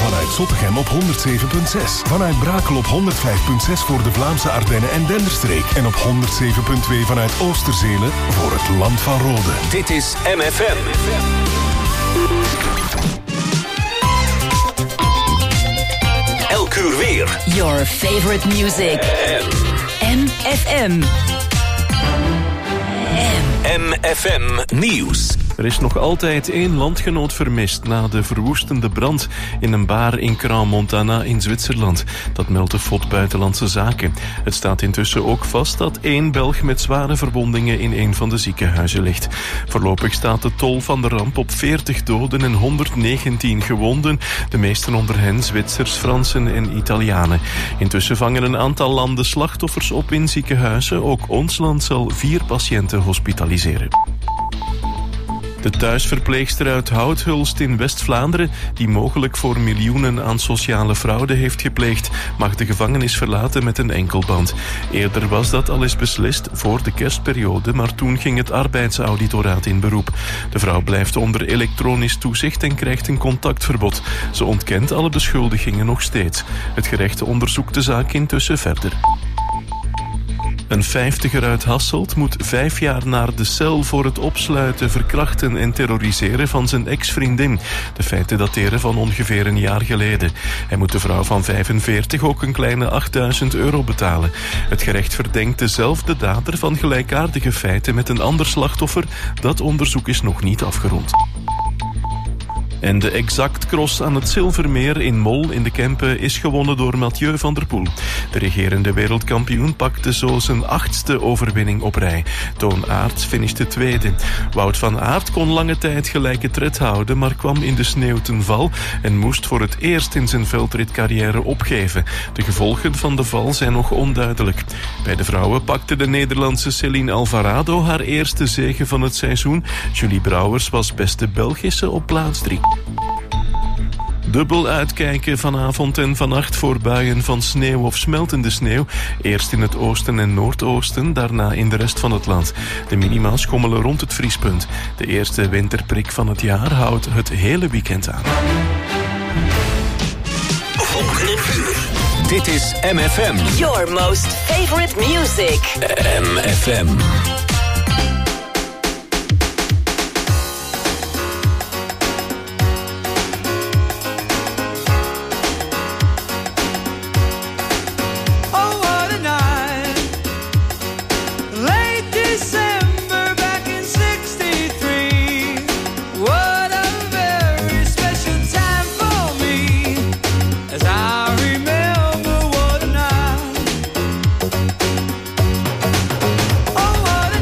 Vanuit Zottegem op 107.6. Vanuit Brakel op 105.6 voor de Vlaamse Ardennen en Denderstreek. En op 107.2 vanuit Oosterzelen voor het Land van Rode. Dit is MFM. Elk uur weer. Your favorite music. MFM. MFM Nieuws. Er is nog altijd 1 landgenoot vermist na de verwoestende brand in een bar in Crans-Montana in Zwitserland. Dat meldt de FOD Buitenlandse Zaken. Het staat intussen ook vast dat 1 Belg met zware verwondingen in een van de ziekenhuizen ligt. Voorlopig staat de tol van de ramp op 40 doden en 119 gewonden. De meesten onder hen Zwitsers, Fransen en Italianen. Intussen vangen een aantal landen slachtoffers op in ziekenhuizen. Ook ons land zal 4 patiënten hospitaliseren. De thuisverpleegster uit Houthulst in West-Vlaanderen, die mogelijk voor miljoenen aan sociale fraude heeft gepleegd, mag de gevangenis verlaten met een enkelband. Eerder was dat al eens beslist voor de kerstperiode, maar toen ging het arbeidsauditoraat in beroep. De vrouw blijft onder elektronisch toezicht en krijgt een contactverbod. Ze ontkent alle beschuldigingen nog steeds. Het gerecht onderzoekt de zaak intussen verder. Een 50er uit Hasselt moet 5 jaar naar de cel voor het opsluiten, verkrachten en terroriseren van zijn ex-vriendin. De feiten dateren van ongeveer een jaar geleden. Hij moet de vrouw van 45 ook een kleine €8.000 betalen. Het gerecht verdenkt dezelfde dader van gelijkaardige feiten met een ander slachtoffer. Dat onderzoek is nog niet afgerond. En de Exact Cross aan het Zilvermeer in Mol in de Kempen is gewonnen door Mathieu van der Poel. De regerende wereldkampioen pakte zo zijn 8e overwinning op rij. Toon Aerts finishte 2e. Wout van Aert kon lange tijd gelijke tred houden, maar kwam in de sneeuw ten val en moest voor het eerst in zijn veldritcarrière opgeven. De gevolgen van de val zijn nog onduidelijk. Bij de vrouwen pakte de Nederlandse Céline Alvarado haar eerste zege van het seizoen. Julie Brouwers was beste Belgische op plaats 3. Dubbel uitkijken vanavond en vannacht voor buien van sneeuw of smeltende sneeuw. Eerst in het oosten en noordoosten, daarna in de rest van het land. De minima schommelen rond het vriespunt. De eerste winterprik van het jaar houdt het hele weekend aan. Volgende uur. Dit is MFM. Your most favorite music. MFM. Oh, what a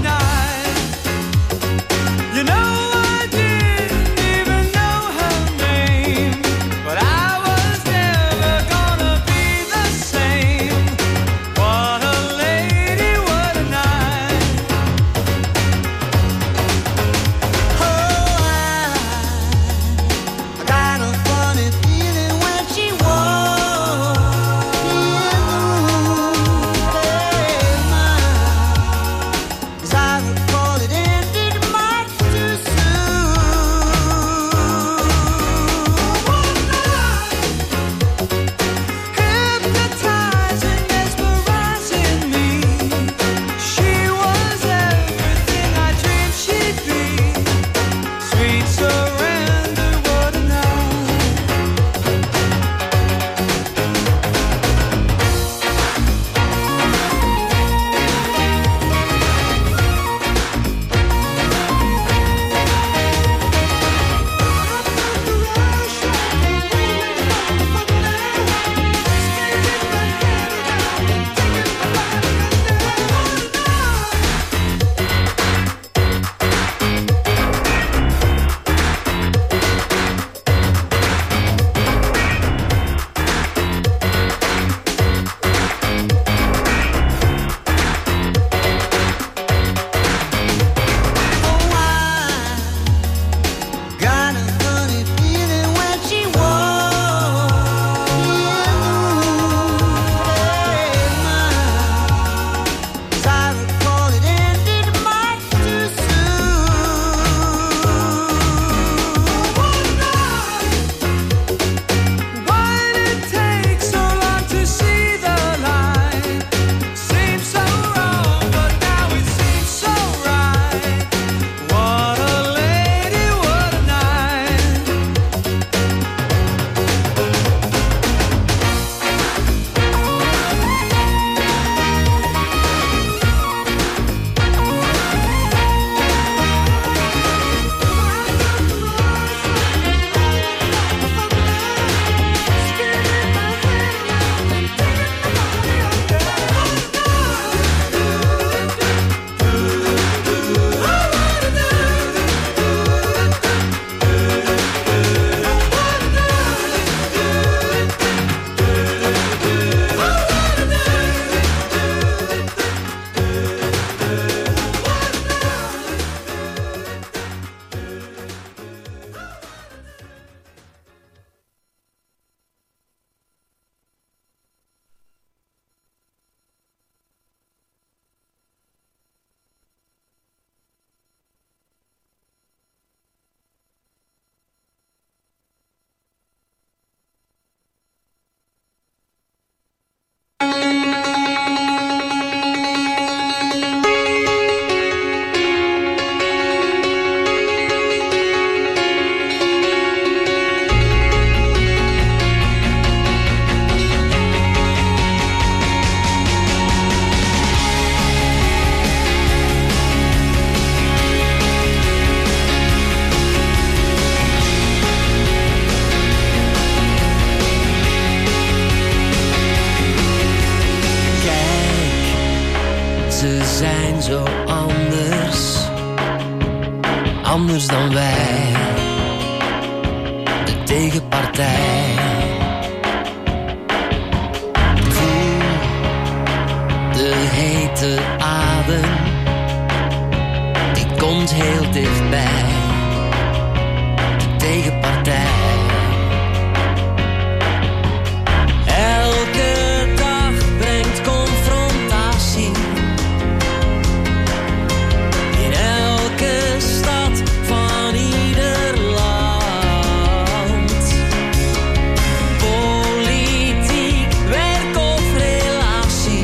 zijn zo anders, anders dan wij, de tegenpartij. Voel de hete adem, die komt heel dichtbij, de tegenpartij. Elke dag brengt confrontatie, in elke stad van ieder land. Politiek, werk of relatie,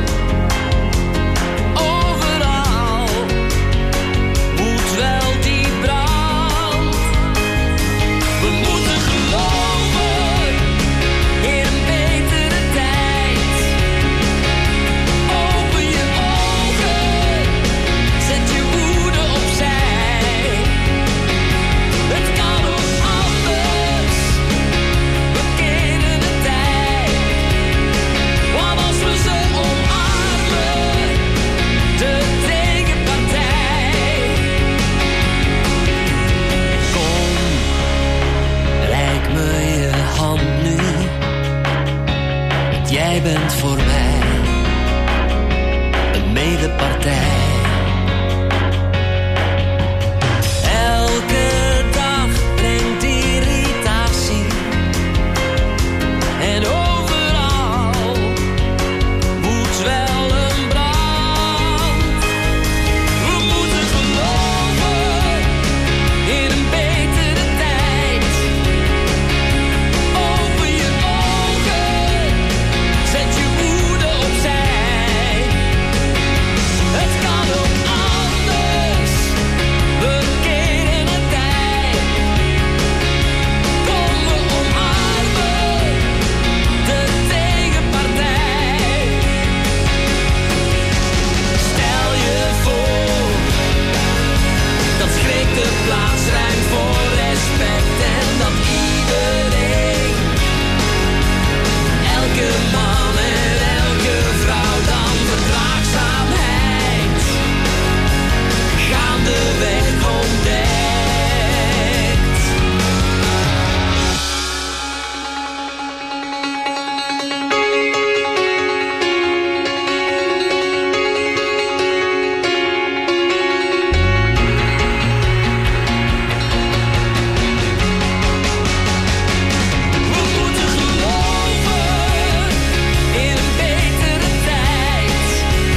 overal moet wel die brand. We moeten geloven in een betere tijd. Open je ogen, zet je woede opzij. Het kan ook anders, we kennen de tijd. Want als we ze omarmen, de tegenpartij. Kom, reik me je hand nu, want jij bent voor mij een medepartij. Elke dag brengt irritatie, en overal moet wel een brand. We moeten geloven in een betere tijd. Open je ogen, zet je woede opzij. Het kan ook anders, we keren de tijd. Kom, we omarmen de tegenpartij. Stel je voor dat schrik de plaats ruimt voor respect, en dat iedereen, elke man en elke vrouw, dan verdraagzaamheid gaandeweg ontdekt. We moeten geloven in een betere tijd.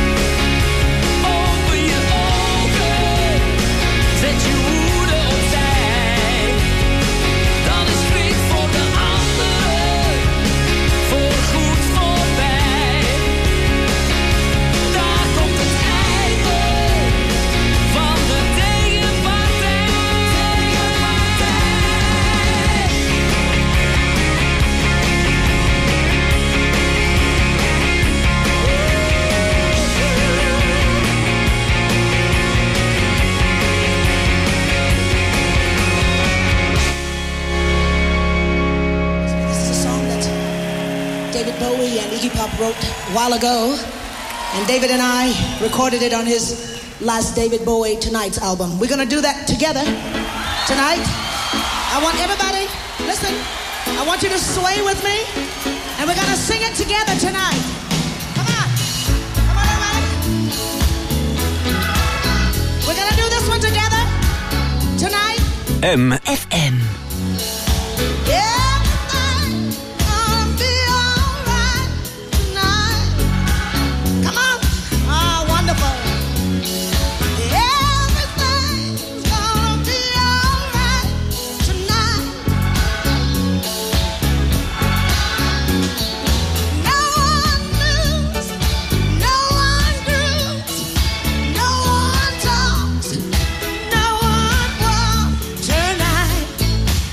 Open je ogen, zet je woede opzij. Dan is schrik voor de anderen voorgoed voorbij. Daar komt het einde van de tegenpartij. This is a song that David Bowie and Iggy Pop wrote a while ago, and David and I recorded it on his last David Bowie Tonight's album. We're gonna do that together tonight. I want everybody, listen, I want you to sway with me, and we're gonna sing it together tonight. Come on, everybody. We're gonna do this one together tonight. MFM. Everything's gonna be alright tonight. Come on. Oh, wonderful. Everything's gonna be alright tonight. No one moves, no one grooves, no one talks, no one walks tonight.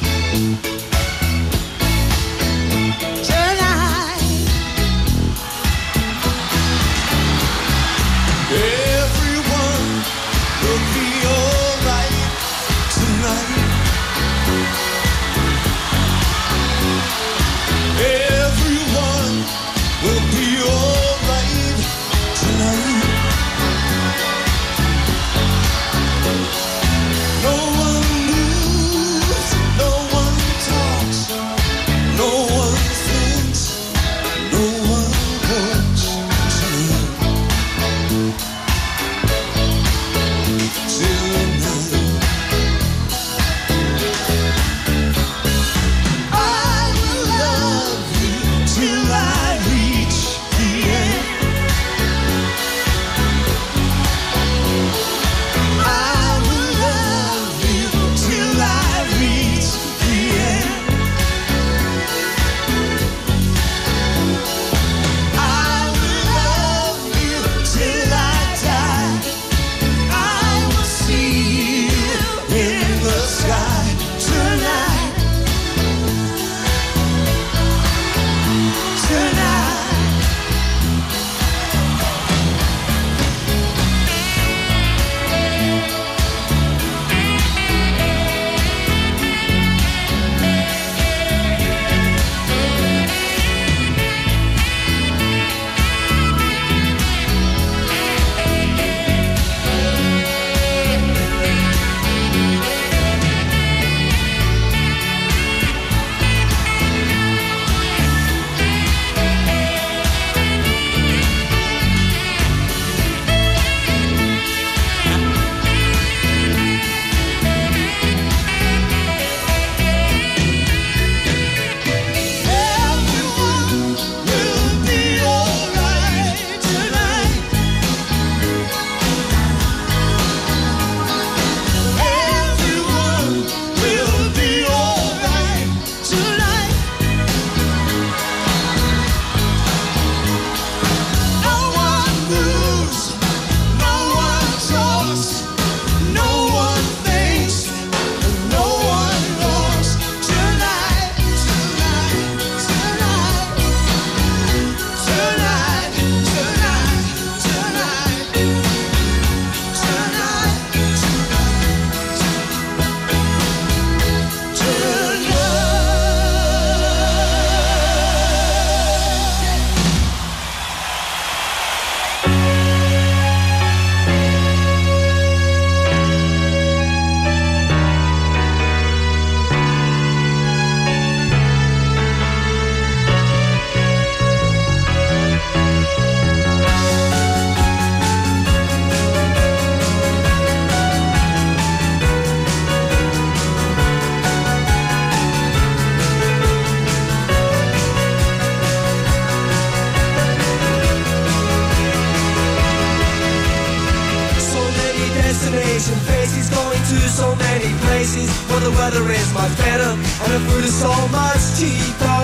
so many places where the weather is much better and the food is so much cheaper.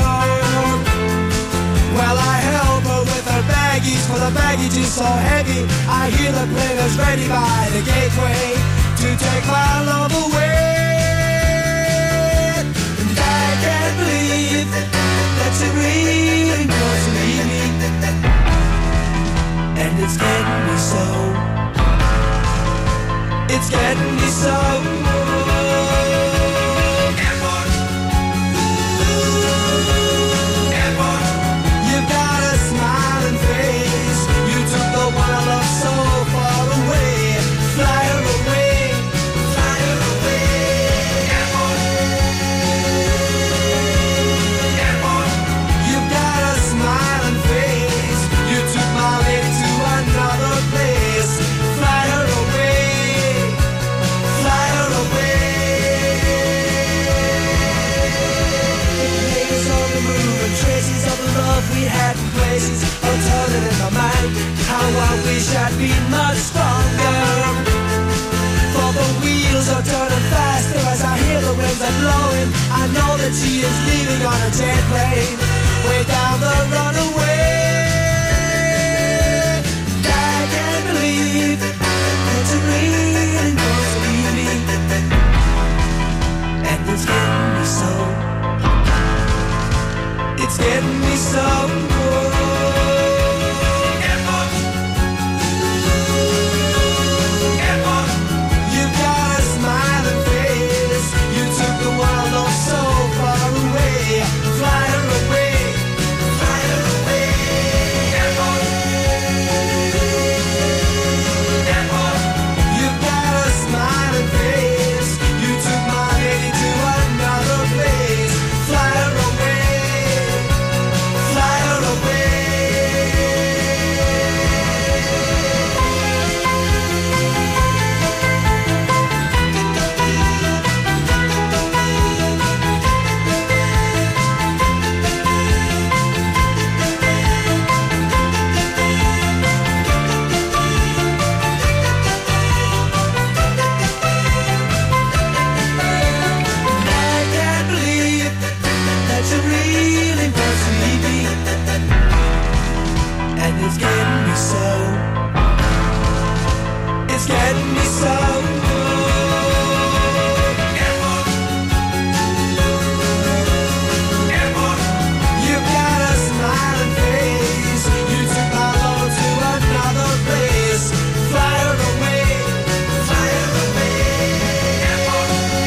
Well, I help her with her baggies, for the baggage is so heavy. I hear the players ready by the gateway to take my love away. And I can't believe that you really want to leave me. And it's getting me so. It's getting me so. Airport. Airport. You've got a smiling face. You took the one I love so far away. Fly her away. Fly her away. Airport. Airport. You've got a smiling face. You took my lady to another place. Fly her away. Fly her away. Neighbors on the move and traces of the love we had in places are turning in my mind. How I wish I'd been much stronger. For the wheels are turning faster as I hear the winds are blowing. I know that she is leaving on a jet plane way down the runaway. I can't believe that you really want to leave me. And it's getting me so. It's getting me so. Airport. Airport. You've got a smiling face. You took the world off so far away. Fly her away. Fly her away. Airport. Airport. You've got a smiling face. You took my lady to another place. Fly her away. Fly her away. I can't believe that you really want to leave me. And it's getting me so. It's getting me so. Airport. Airport. You've got a smiling face. You took my love to another place. Fly her away. Fly her away. Airport.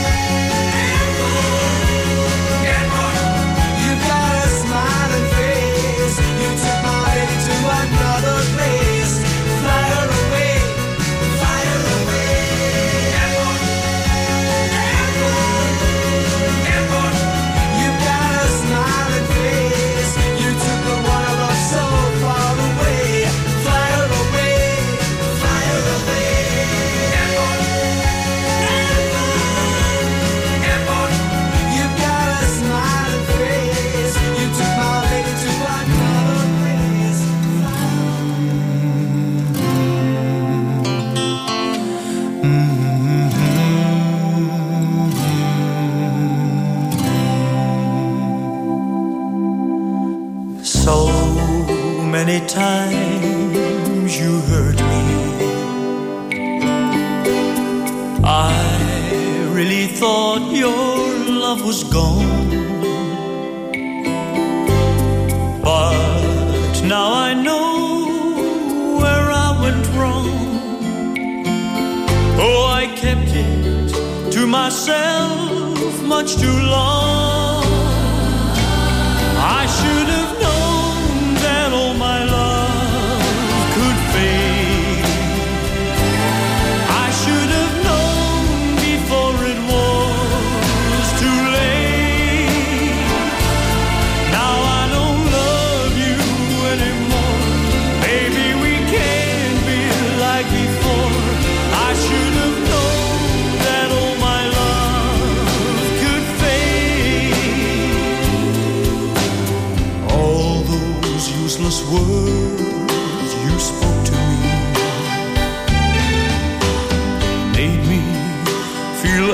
Airport. You've got a smiling face. You took my lady to another place. Fly her away. Fly her away. Airport. Airport. Airport. You've got a smiling face. You took the one I love so far away. Fly her away. Fly her away. Airport. Airport. You've got a smiling face. You took my lady to another place. So many times you hurt me. I really thought your love was gone. But now I know where I went wrong. Oh, I kept it to myself much too long. I should have known that all my love could fade. I should have known before it was too late. Now I don't love you anymore. Maybe we can't be like before. I should have known that all my love could fade. All those useless words you spoke to me made me feel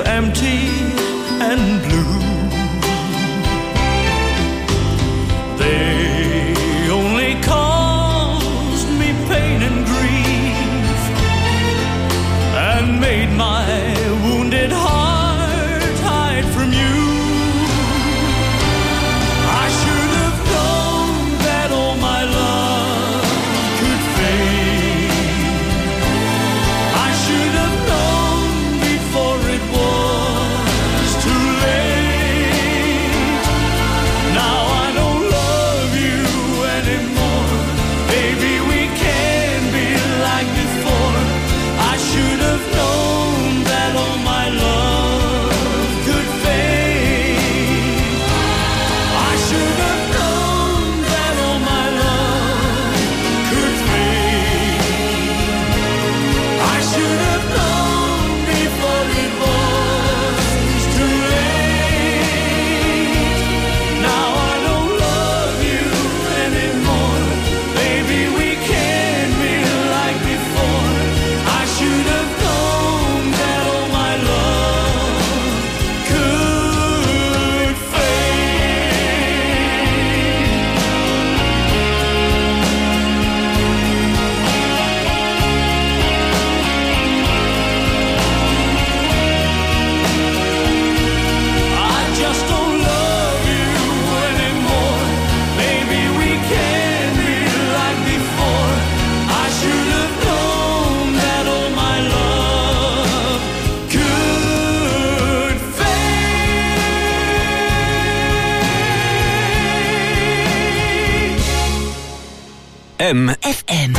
FM.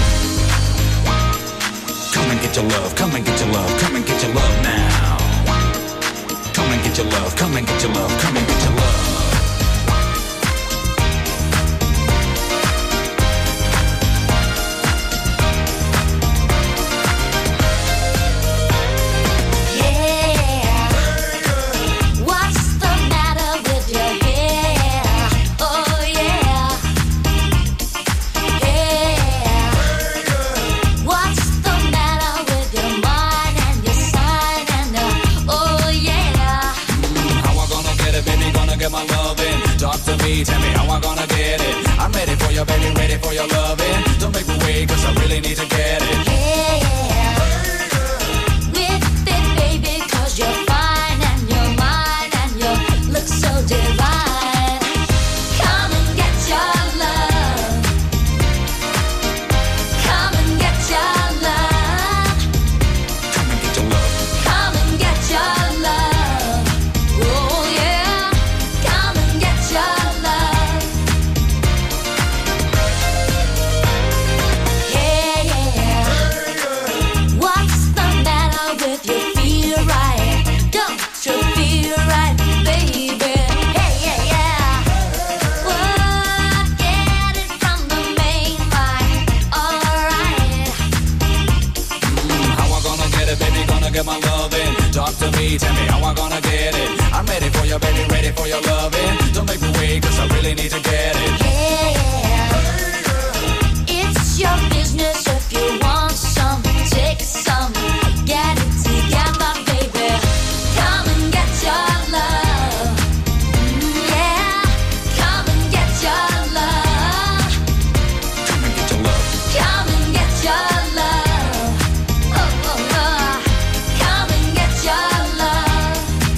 Come and get your love, come and get your love, come and get your love now. Come and get your love, come and get your love, come and get your love. Tell me how I'm gonna get it. I'm ready for your baby, ready for your loving. Don't make me wait, cause I really need to get it. Yeah, with it, baby, cause you're fine and you're mine and you look so divine. Come and get your love. Come and get your love. Come and get your love. Come and get your love. Oh yeah, come and get your love. What's the matter with you? Feel right? Don't you feel right, baby? Hey, yeah. What? Get it from the main line. Alright. How I'm gonna get it, baby, gonna get my loving. Talk to me, tell me how I'm gonna get it. I'm ready for your baby, ready for your loving. Don't make me wait, cause I really need to get it. Yeah. It's your business if you want some. Take some. Get it together, baby. Come and get your love. Yeah. Come and get your love. Come and get your love. Come and get your love. Oh, oh, oh. Come and get your love.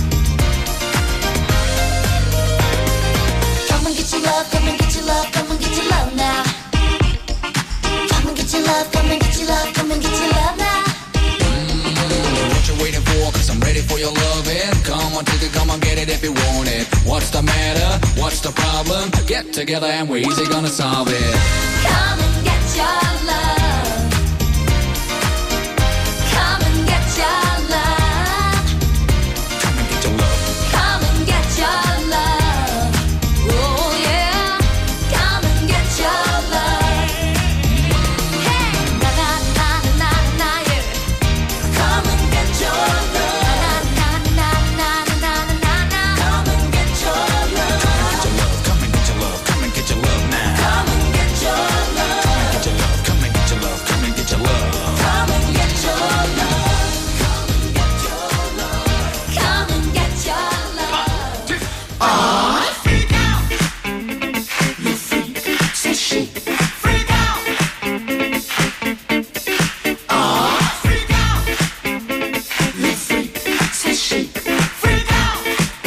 Come and get your love, come and get your love, come and get your love now. Come and get your love, come and get your love, come and get your love now. What you waiting for, cause I'm ready for your loving. Come on, take it, come on, get it if you want it. What's the matter, what's the problem? Get together and we're easy gonna solve it. Come and get your love. Come and get your love. Come and get your love. Come and get your love. Oh yeah. Come and get your love. Hey, na na na na na yeah. Come and get your love. Na na na na na na na. Come and get your love. Come and get your love, come and get your love now. Come and get your love. Get your love, come and get your love, come and get your love. Come and get your love. Come and get your love. Come and get your love. Freak out. You freak, say she. Freak out. Freak out. You freak, say she. Freak out.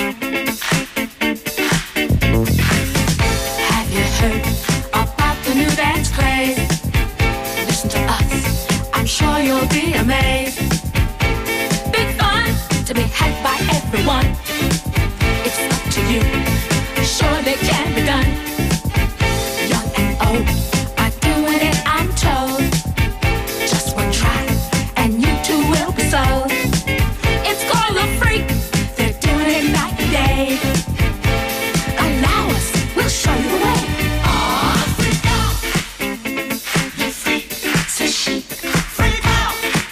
Have you heard about the new dance craze? Listen to us, I'm sure you'll be amazed. Big fun to be had by everyone. It's up to you, surely can be done. Young and old are doing it, I'm told. Just one try and you too will be sold. It's called a freak, they're doing it night and day. Allow us, we'll show you the way. Freak out. You freak, say she. Freak out.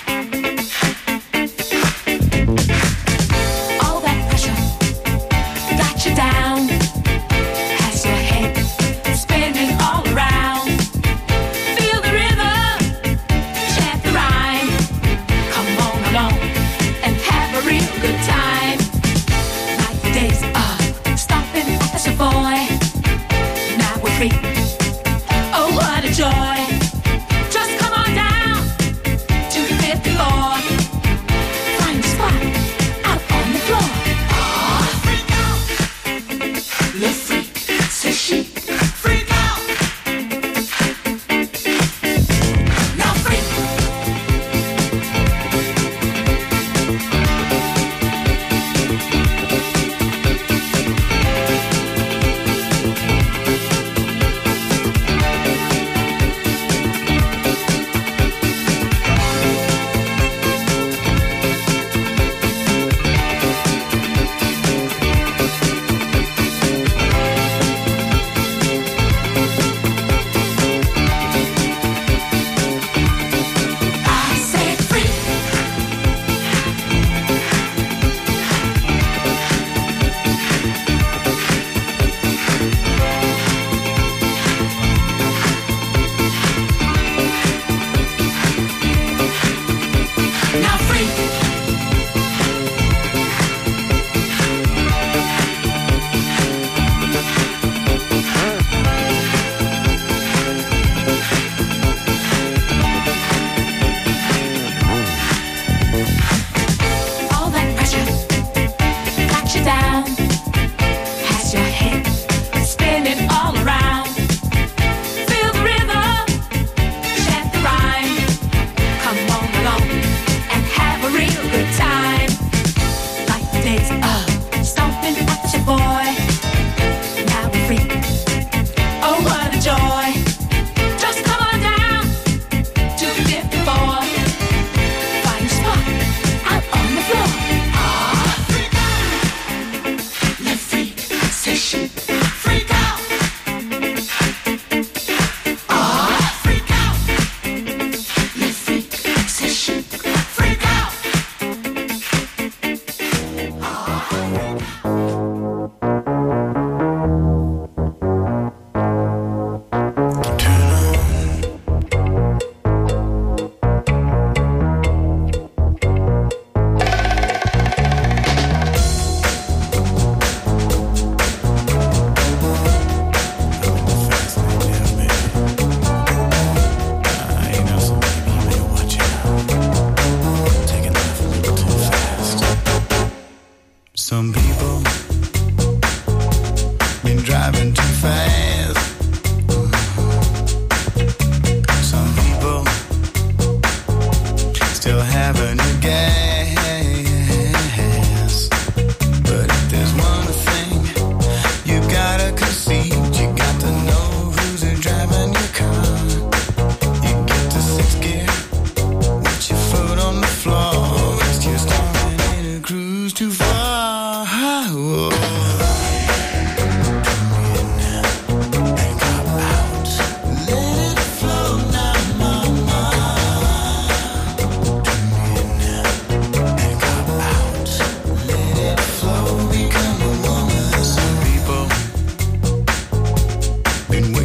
All that pressure got you down. Has your head spinning all around. Feel the rhythm, chant the rhyme. Come on along and have a real good time. Like the days of stopping at the Savoy. Now we're free. Oh, what a joy. Just come on down to the 5th floor. Find a spot out on the floor. Freak out. You freak, say she. Freak out. Now freak.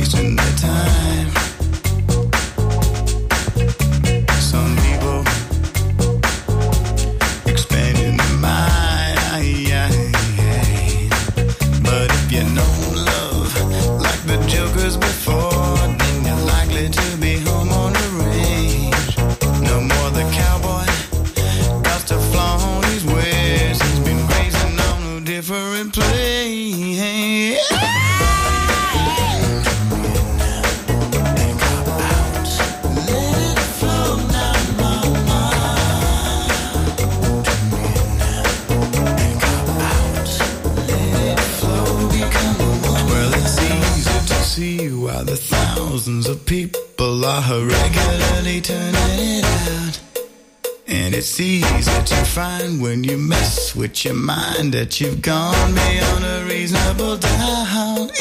wasting their time. Some people expanding their mind. But if you know love like the jokers before, then you're likely to be home on the range. No more the cowboy got to flaunt his ways. He's been grazing on a different place. See why the thousands of people are regularly turning it out. And it's easy to find when you mess with your mind that you've gone beyond a reasonable doubt.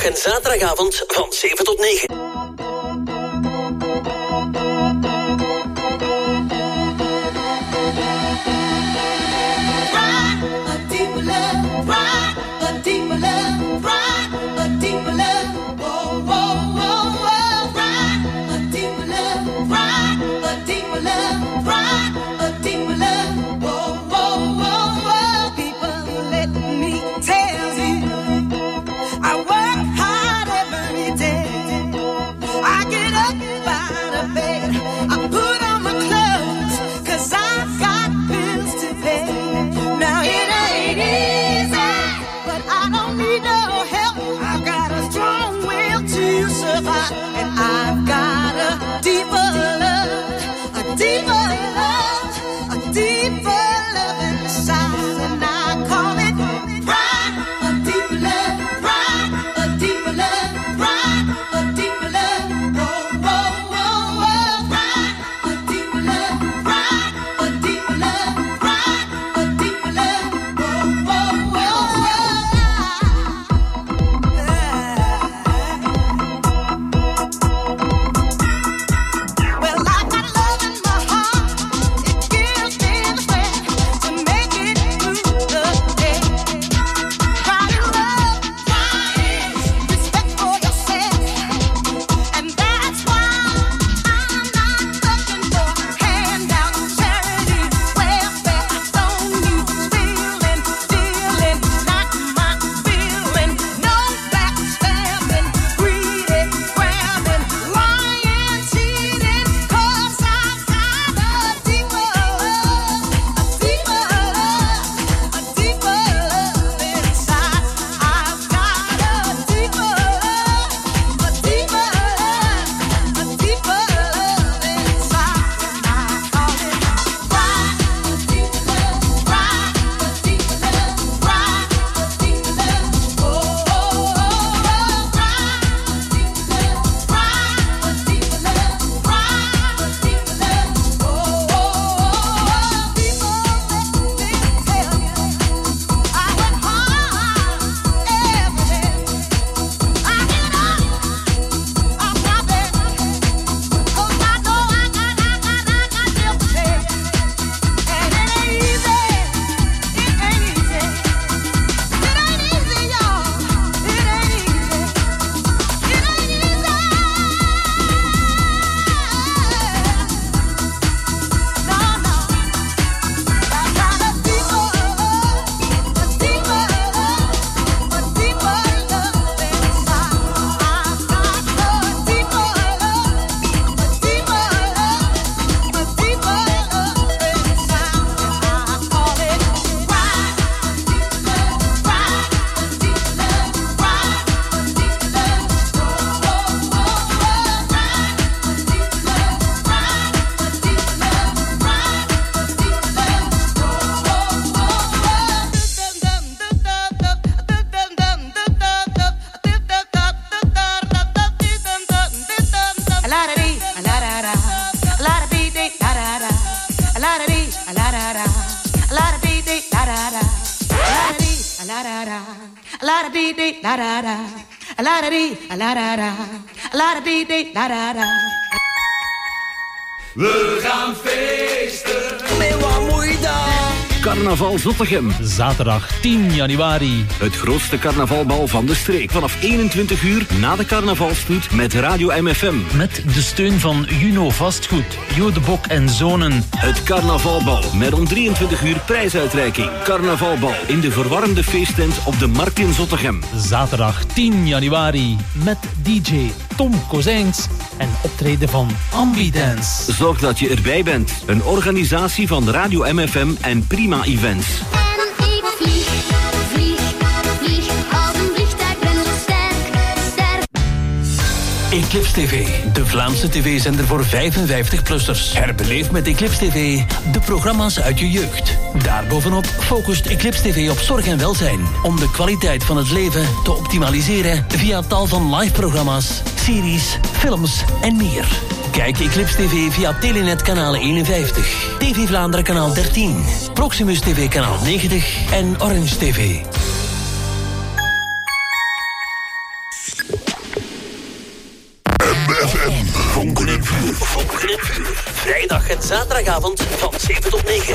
vrijdag en zaterdagavond van 7 tot 9. We gaan feesten. Met wat moeite. Carnaval Zottegem. Zaterdag 10 januari. Het grootste carnavalbal van de streek. Vanaf 21 uur na de carnavalstoet met Radio MFM. Met de steun van Juno Vastgoed, Jo de Bok en Zonen. Het carnavalbal met om 23 uur prijsuitreiking. Carnavalbal in de verwarmde feesttent op de Markt in Zottegem. Zaterdag 10 januari met DJ Tom Kozijns en optreden van Ambidance. Zorg dat je erbij bent. Een organisatie van Radio MFM en Prima Events. En ik vlieg, als een vliegtuig, ben zo sterk. Eclipse TV, de Vlaamse tv-zender voor 55-plussers. Herbeleef met Eclipse TV de programma's uit je jeugd. Daarbovenop focust Eclipse TV op zorg en welzijn. Om de kwaliteit van het leven te optimaliseren via tal van live-programma's, series, films en meer. Kijk Eclipse TV via Telenet kanaal 51, TV Vlaanderen kanaal 13, Proximus TV kanaal 90 en Orange TV. 4 uur. Vrijdag en zaterdagavond van 7 tot 9.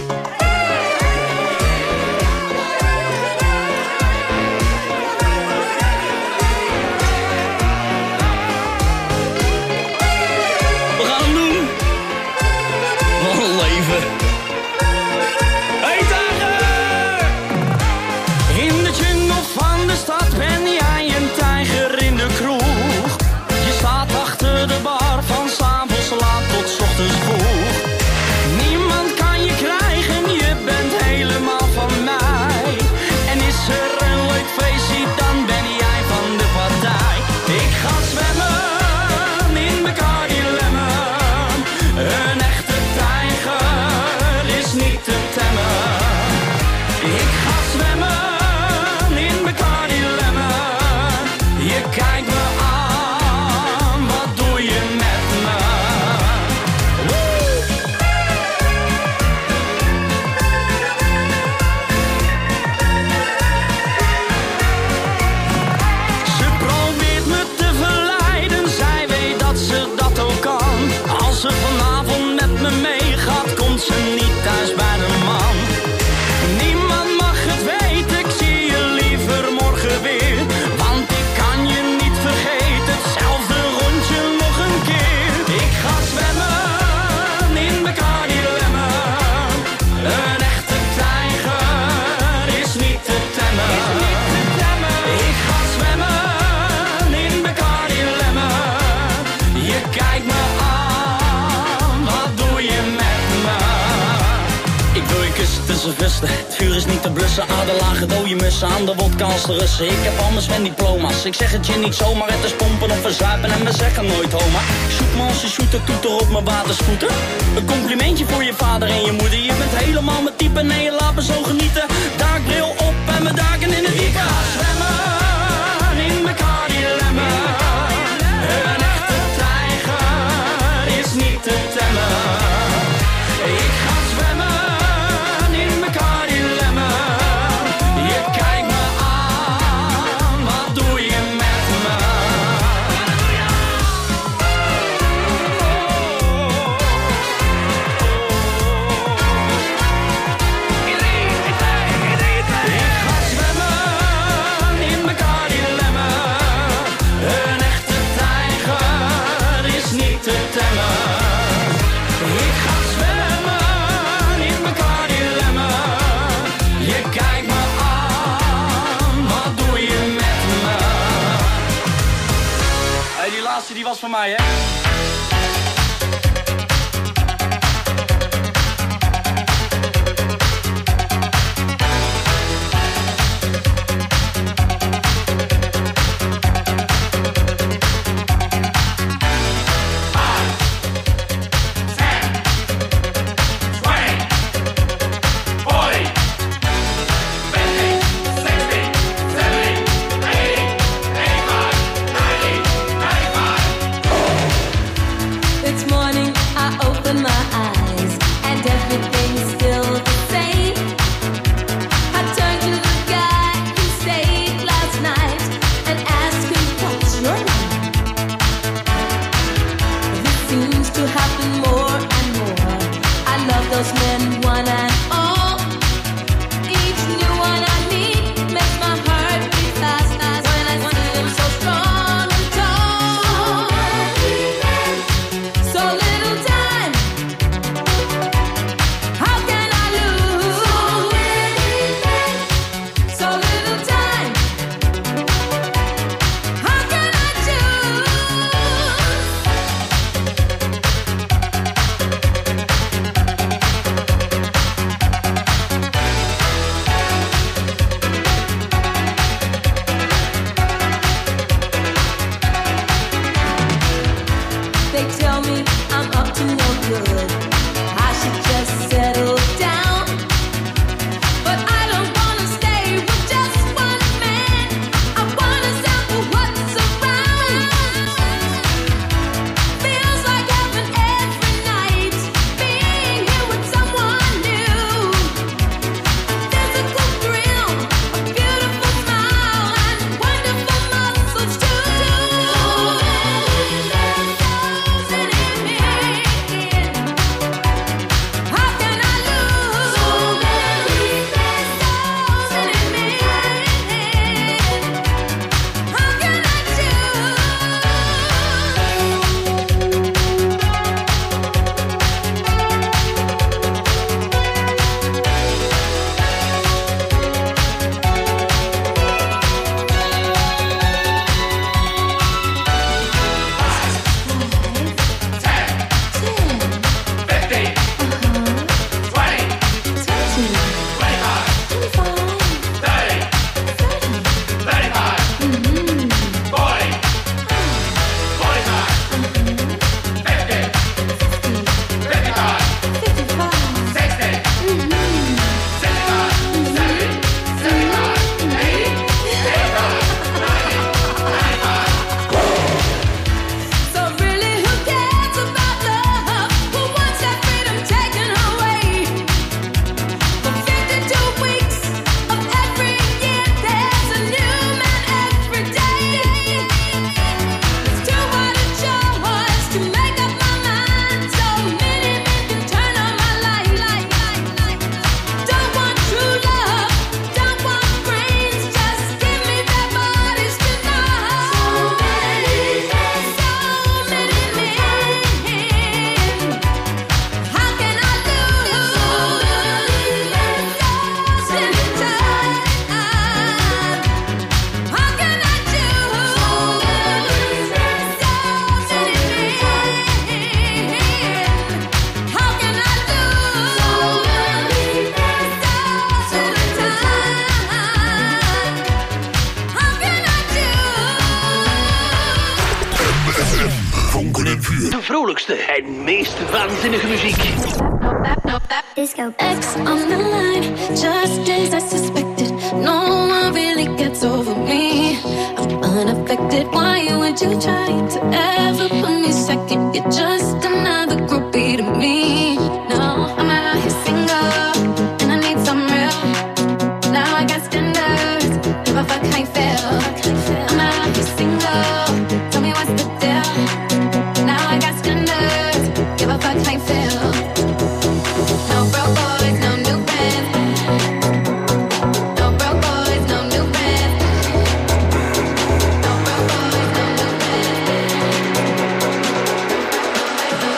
We gaan hem doen. Wat een leven. Hey tijger! In de jungle van de stad ben jij een tijger in de kroeg. Je staat achter de bar van 's avonds laat tot 's ochtends vroeg. Niemand kan je krijgen, je bent helemaal van mij. En is er een leuk feestje, dan ben jij van de partij. Ik ga zwemmen in Bacardi Lemon. Een echte tijger is niet te temmen. Ik ga zwemmen in Bacardi Lemon. Je kijkt me aan, wat doe je met me? Woe! Ze probeert me te verleiden, zij weet dat ze dat ook kan. Als ze vanavond met me meegaat, komt ze niet thuis bij de man. Niemand mag het weten, ik zie je liever morgen weer. Want ik kan je niet vergeten, hetzelfde rondje nog een keer. Ik ga zwemmen in Bacardi Lemon. Een echte tijger is niet te temmen. Ik ga zwemmen in Bacardi Lemon. Je kijkt me aan, wat doe je met me? Ik wil je kussen tussen vesten. Het vuur is niet te blussen. Aderlagen dode mussen aan de wodka als de Russen. Ik heb anders mijn diploma's. Ik zeg het je niet zomaar. Het is pompen of verzuipen en we zeggen nooit homa. Zoek me als je shooter, toeter op mijn waterscooter. Een complimentje voor je vader en je moeder. Je bent helemaal mijn type, nee je laat me zo genieten. Daakbril op en mijn daken in het diepe. Ik ga zwemmen in Bacardi Lemon. Een echte tijger is niet te temmen. Ik ga zwemmen in Bacardi Lemon. Je kijkt me aan, wat doe je met me? Ik ga zwemmen in Bacardi Lemon. Een echte tijger is niet te temmen. Ik ga zwemmen in Bacardi Lemon. Je kijkt me aan, wat doe je met me? Hey, die laatste die was van mij, hè? beste en meest waanzinnige muziek. Disco. X on the line, just as I suspected. No one really gets over me. I'm unaffected. Why would you try to ever put me second? You're just another groupie to me. No, I'm out here single, and I need some real. Now I got standards, if I fuck, I fail. I'm out here single, tell me what's the deal. Now I got standards, if I fuck, I fail. No broke boys, no new bands. No broke boys, no new bands. No broke boys, no new bands. No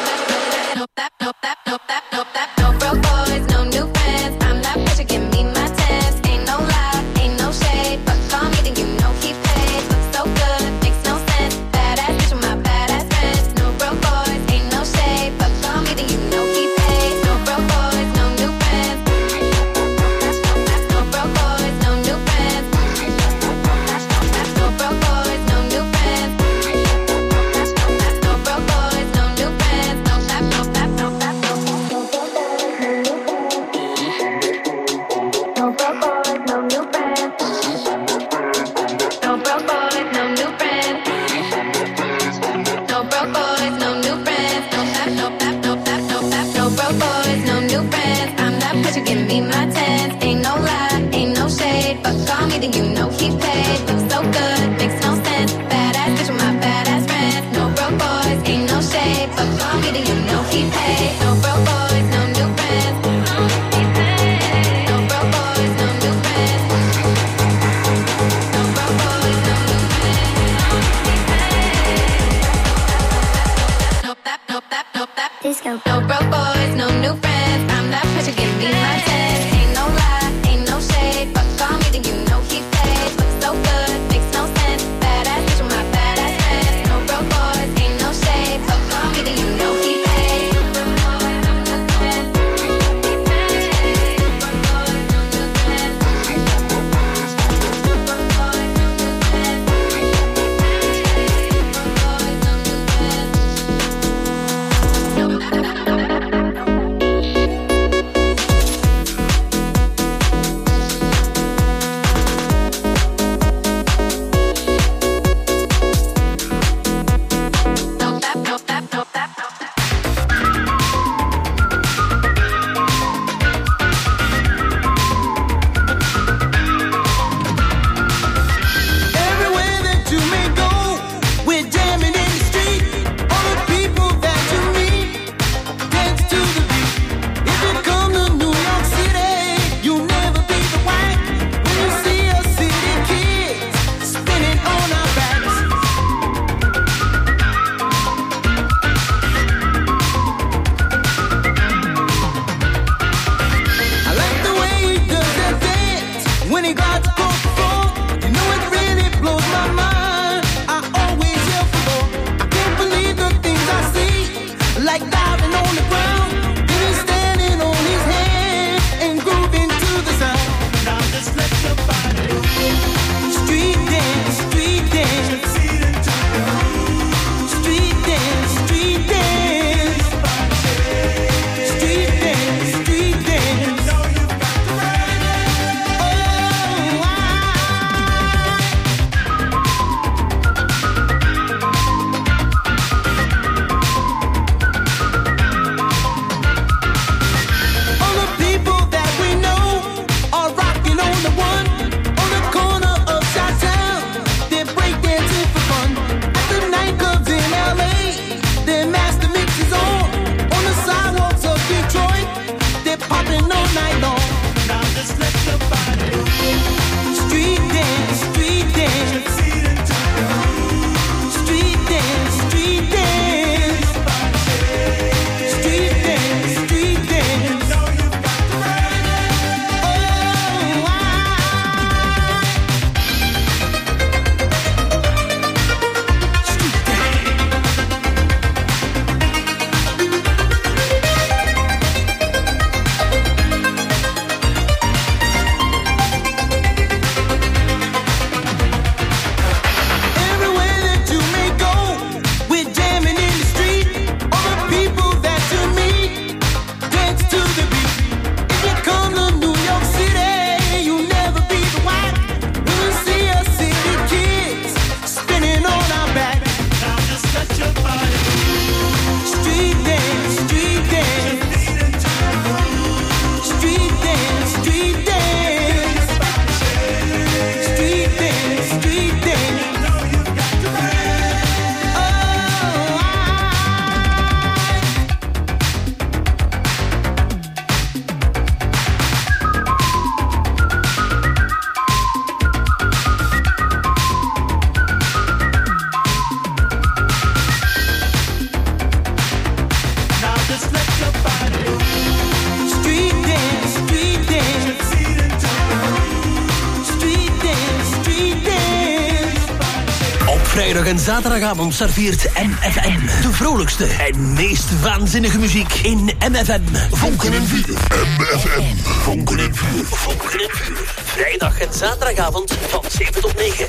Vrijdag en zaterdagavond serveert MFM de vrolijkste en meest waanzinnige muziek in MFM. Vonken en vuur. MFM. Vonken en vuur. Vonken en vuur. Vrijdag en zaterdagavond van 7 tot 9.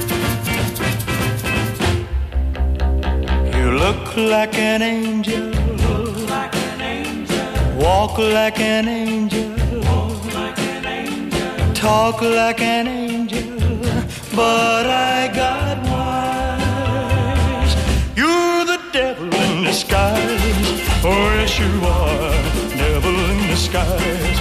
You look like an angel. Walk like an angel. Talk like an angel. But I got wise. You're the devil in disguise. Oh yes you are, devil in disguise.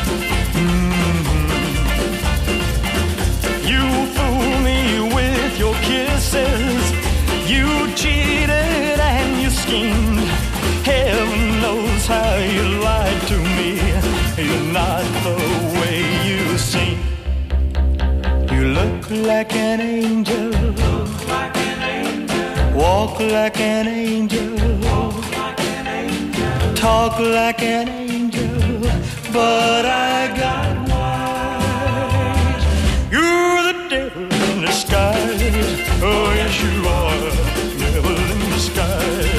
You fool me with your kisses. You cheated and you schemed. Heaven knows how you lied to me. You're not the way you seem. You look like an angel. Walk like an angel. Talk like an angel. But I got wise. You're the devil in disguise. Oh yes you are, devil in disguise.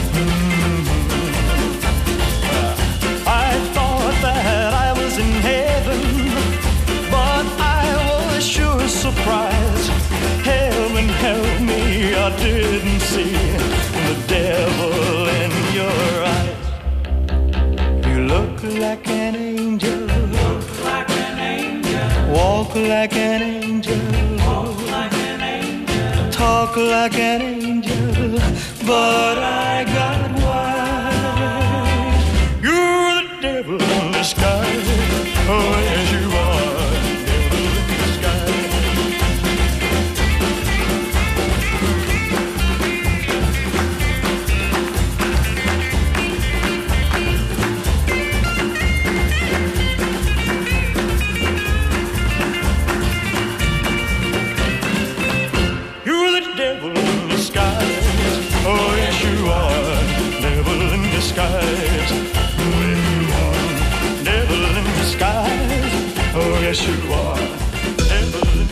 I thought that I was in heaven, but I was sure surprised. Heaven help me, I didn't see the devil in your eyes. You look like an angel. Walk like an angel. Talk like an angel. But I got wise. You're the devil in disguise. Oh yes you are, devil in disguise. You're the devil in disguise. Oh yes you are, devil in disguise. Devil in disguise. Oh yes you are, devil in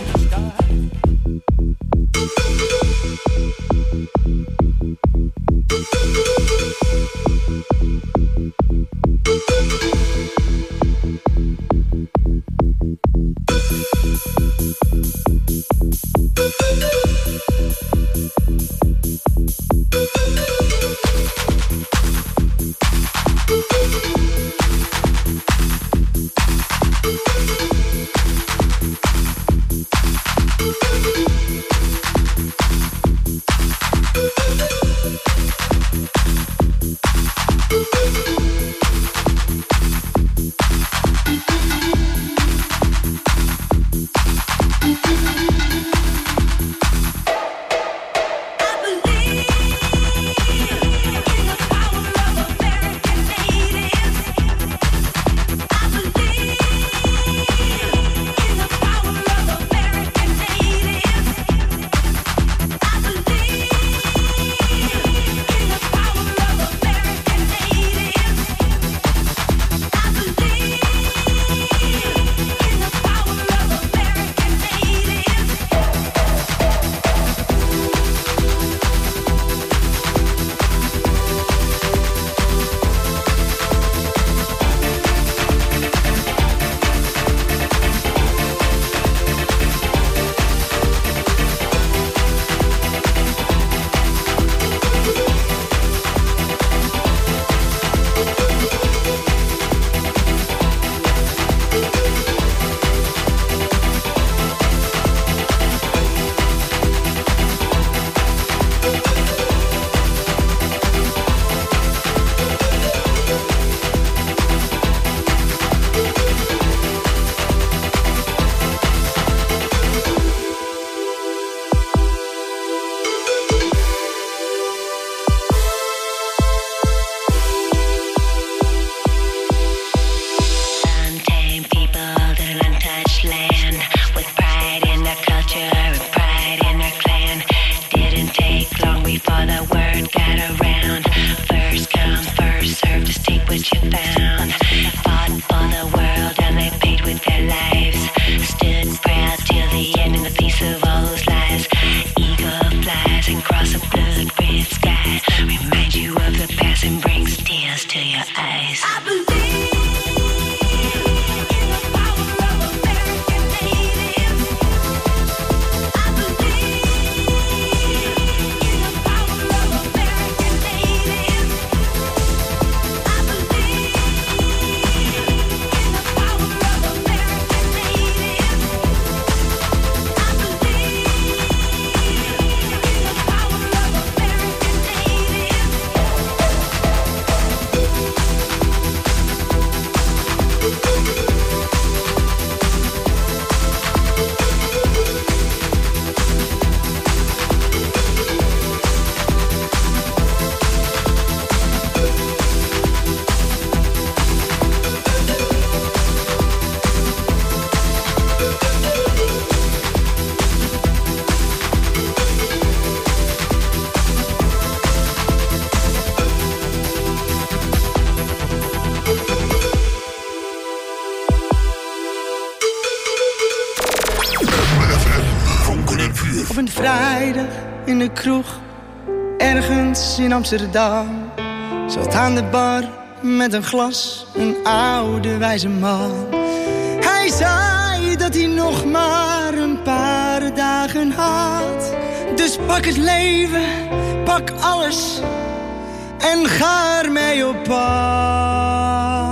5 uur. Op een vrijdag in de kroeg, ergens in Amsterdam, zat aan de bar met een glas een oude wijze man. Hij zei dat hij nog maar een paar dagen had. Dus pak het leven, pak alles en ga ermee op pad.